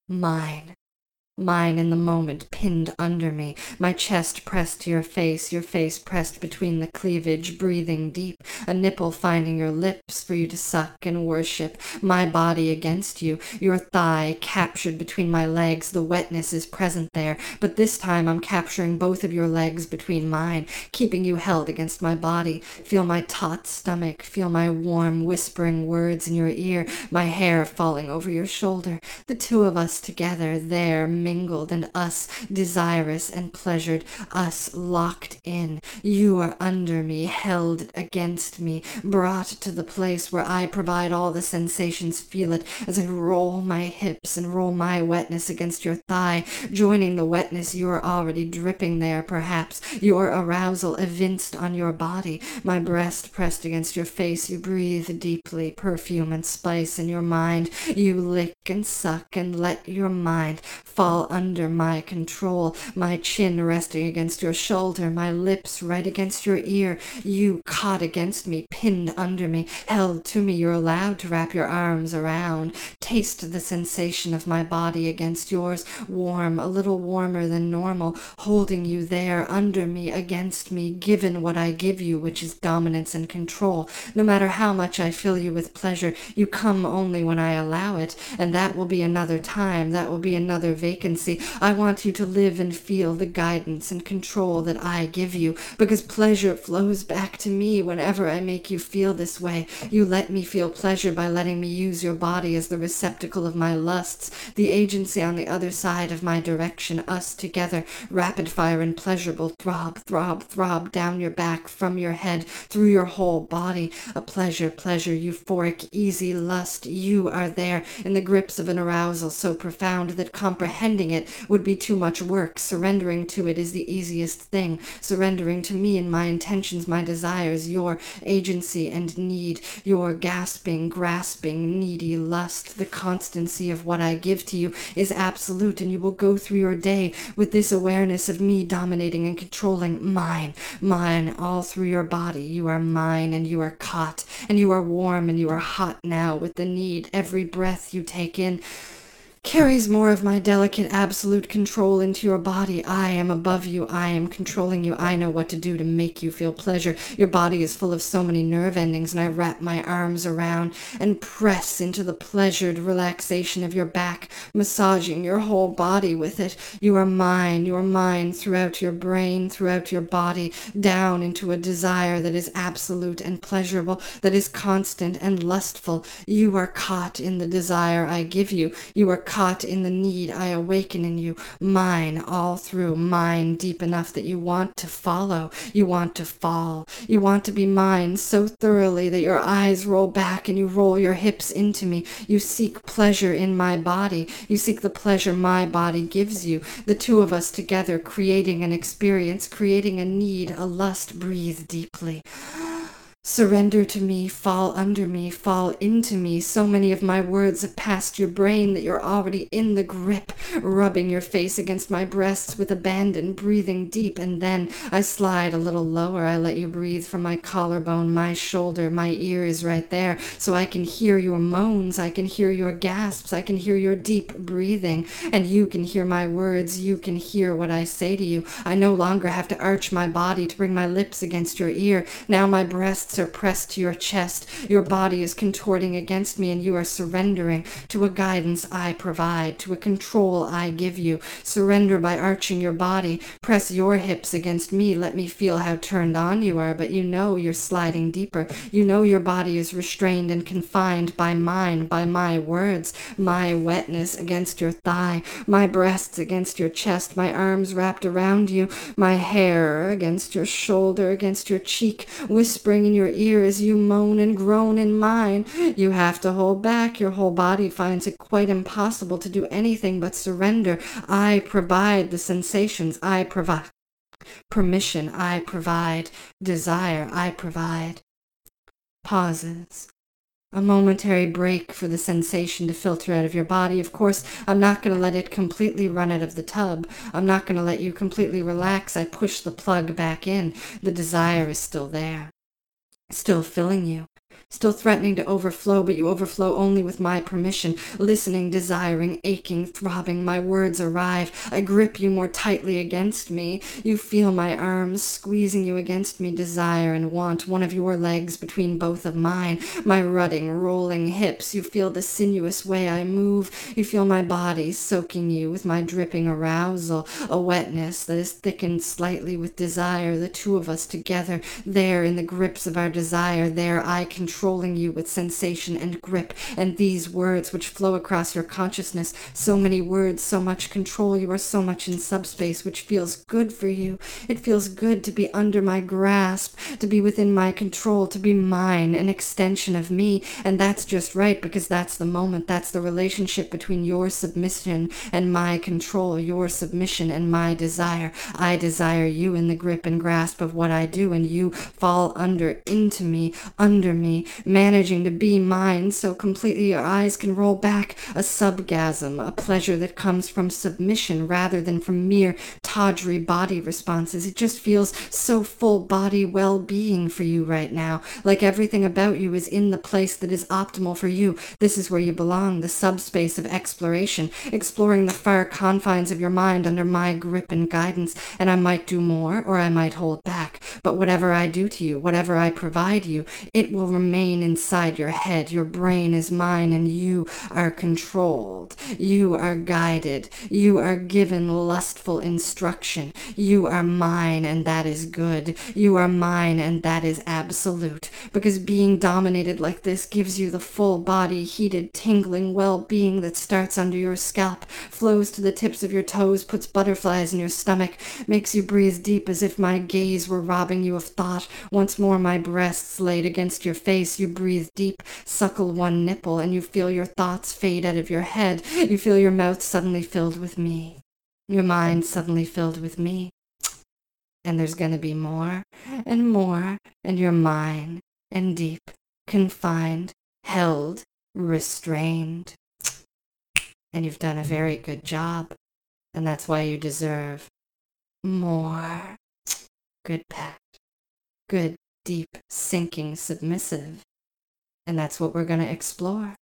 Mine. Mine in the moment, pinned under me, my chest pressed to your face pressed between the cleavage, breathing deep, a nipple finding your lips for you to suck and worship, my body against you, your thigh captured between my legs, the wetness is present there, but this time I'm capturing both of your legs between mine, keeping you held against my body, feel my taut stomach, feel my warm whispering words in your ear, my hair falling over your shoulder, the two of us together there, mingled, and us desirous and pleasured, us locked in. You are under me, held against me, brought to the place where I provide all the sensations, feel it as I roll my hips and roll my wetness against your thigh, joining the wetness you are already dripping there, perhaps, your arousal evinced on your body, my breast pressed against your face, you breathe deeply, perfume and spice in your mind, you lick and suck and let your mind fall under my control, my chin resting against your shoulder, my lips right against your ear, you caught against me, pinned under me, held to me. You're allowed to wrap your arms around, taste the sensation of my body against yours, warm, a little warmer than normal, holding you there, under me, against me, given what I give you, which is dominance and control. No matter how much I fill you with pleasure, you come only when I allow it, and that will be another time, that will be another vacancy. I want you to live and feel the guidance and control that I give you, because pleasure flows back to me whenever I make you feel this way. You let me feel pleasure by letting me use your body as the receptacle of my lusts, the agency on the other side of my direction, us together, rapid fire and pleasurable, throb, throb, throb, down your back, from your head, through your whole body, a pleasure, euphoric, easy lust. You are there in the grips of an arousal so profound that comprehending it would be too much work. Surrendering to it is the easiest thing. Surrendering to me and my intentions, my desires, your agency and need, your gasping, grasping, needy lust. The constancy of what I give to you is absolute, and you will go through your day with this awareness of me dominating and controlling. Mine, all through your body. You are mine, and you are caught, and you are warm, and you are hot now with the need. Every breath you take in carries more of my delicate absolute control into your body. I am above you. I am controlling you. I know what to do to make you feel pleasure. Your body is full of so many nerve endings, and I wrap my arms around and press into the pleasured relaxation of your back, massaging your whole body with it. You are mine throughout your brain, throughout your body, down into a desire that is absolute and pleasurable, that is constant and lustful. You are caught in the desire I give you. You are caught in the need I awaken in you, mine all through, mine deep enough that you want to follow, you want to fall, you want to be mine so thoroughly that your eyes roll back and you roll your hips into me. You seek pleasure in my body, you seek the pleasure my body gives you, the two of us together creating an experience, creating a need, a lust. Breathe deeply. Surrender to me, fall under me, fall into me. So many of my words have passed your brain that you're already in the grip, rubbing your face against my breasts with abandon, breathing deep, and then I slide a little lower. I let you breathe from my collarbone, my shoulder, my ear is right there, so I can hear your moans, I can hear your gasps, I can hear your deep breathing, and you can hear my words, you can hear what I say to you. I no longer have to arch my body to bring my lips against your ear. Now my breasts are pressed to your chest, your body is contorting against me, and you are surrendering to a guidance I provide, to a control I give you. Surrender by arching your body, press your hips against me, let me feel how turned on you are, but you know you're sliding deeper. You know your body is restrained and confined by mine, by my words, my wetness against your thigh, my breasts against your chest, my arms wrapped around you, my hair against your shoulder, against your cheek, whispering in your ear as you moan and groan in mine. You have to hold back. Your whole body finds it quite impossible to do anything but surrender. I provide the sensations. I provide permission. I provide desire. I provide pauses. A momentary break for the sensation to filter out of your body. Of course, I'm not going to let it completely run out of the tub. I'm not going to let you completely relax. I push the plug back in. The desire is still there, still filling you. still threatening to overflow, but you overflow only with my permission, listening, desiring, aching, throbbing. My words arrive. I grip you more tightly against me. You feel my arms squeezing you against me, desire and want, one of your legs between both of mine, my rutting, rolling hips. You feel the sinuous way I move. You feel my body soaking you with my dripping arousal, a wetness that is thickened slightly with desire, the two of us together, there in the grips of our desire, there I controlling you with sensation and grip, and these words which flow across your consciousness, so many words, so much control, you are so much in subspace, which feels good for you. It feels good to be under my grasp, to be within my control, to be mine, an extension of me, and that's just right, because that's the moment, that's the relationship between your submission and my control, your submission and my desire. I desire you in the grip and grasp of what I do, and you fall into me, under me, managing to be mine so completely your eyes can roll back, a subgasm, a pleasure that comes from submission rather than from mere tawdry body responses. It just feels so full body well-being for you right now, like everything about you is in the place that is optimal for you. This is where you belong, the subspace of exploration, exploring the far confines of your mind under my grip and guidance, and I might do more or I might hold back, but whatever I do to you, whatever I provide you, it will remain inside your head. Your brain is mine and you are controlled. You are guided. You are given lustful instruction. You are mine and that is good. You are mine and that is absolute. Because being dominated like this gives you the full body, heated, tingling well-being that starts under your scalp, flows to the tips of your toes, puts butterflies in your stomach, makes you breathe deep as if my gaze were robbing you of thought. Once more my breasts laid against your face, you breathe deep, suckle one nipple, and you feel your thoughts fade out of your head. You feel your mouth suddenly filled with me. Your mind suddenly filled with me. And there's gonna be more, and you're mine, and deep, confined, held, restrained. And you've done a very good job, and that's why you deserve more. Good pet. Good, deep, sinking, submissive. And that's what we're going to explore.